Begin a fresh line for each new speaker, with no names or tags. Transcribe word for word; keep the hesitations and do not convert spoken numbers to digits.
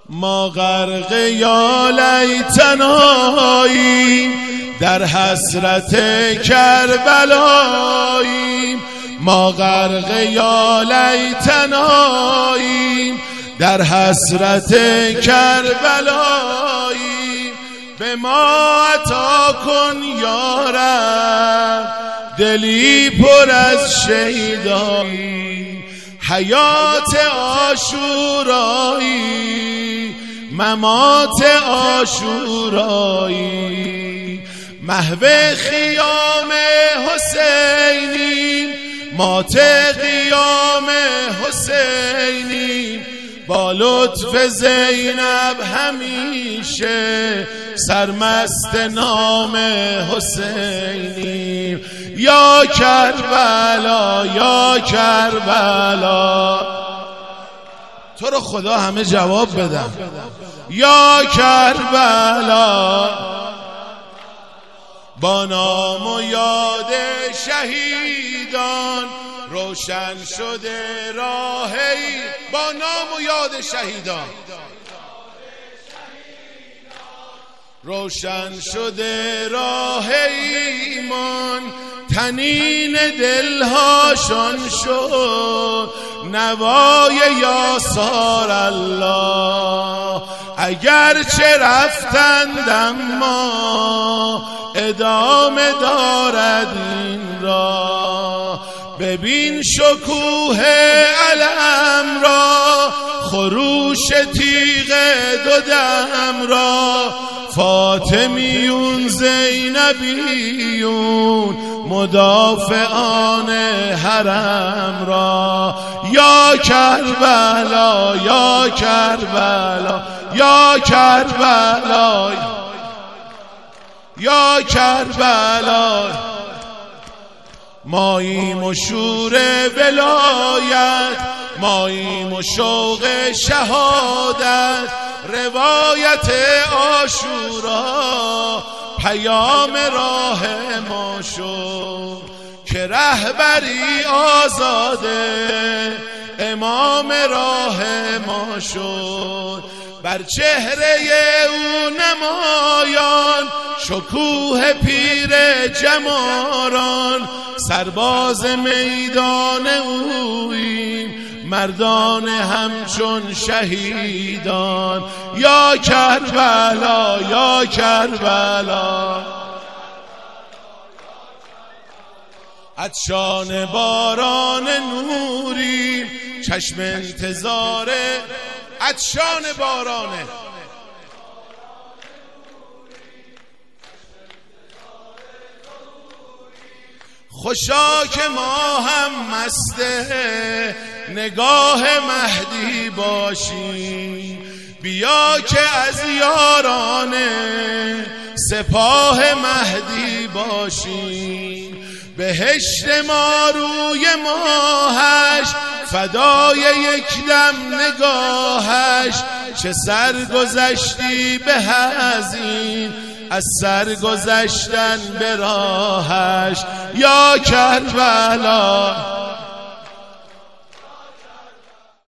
ما غرق یا لیتناییم، در حسرت کربلاییم. ما غرق یا لیتناییم، در حسرت کربلاییم. به ما عطا کن یا رب دلی پر از شهیدایی، حیات عاشورایی، ممات عاشورایی. محو خیام حسینیم، مات قیام حسینیم. با لطف زینب همیشه سرمست نام حسینیم. یا کربلا یا کربلا، تو رو خدا همه جواب بدم. یا کربلا، با نام و یاد شهیدان روشن شده راهی. با نام و یاد شهیدان روشن شده راه ایمان. تنین دلهاشان شد نوای یاسار الله. اگرچه رفتند اما ادامه دارد این را. ببین شکوه علم را، خروش تیغ دو دم را. فاطمیون زینبیون مدافعان حرم را. یا کربلا یا کربلا یا کربلا یا کربلا. ماییم و شور ولایت، ماییم و شوق شهادت. روایت عاشورا پیام راه ما شد، که رهبری آزاده امام راه ما شد. بر چهره او نمایان شکوه پیر جماران. سرباز میدان اوییم، مردان همچون شهیدان. یا کربلا یا کربلا، عطشان باران نوری، چشم انتظار عطشان بارانه. خوشا که ما هم مست نگاه مهدی باشیم. بیا که از یاران سپاه مهدی باشیم. بهشت ما روی ماهش، فدای یک دم نگاهش. چه سرگذشتی به از از سرگذشتن به راهش. یا کربلا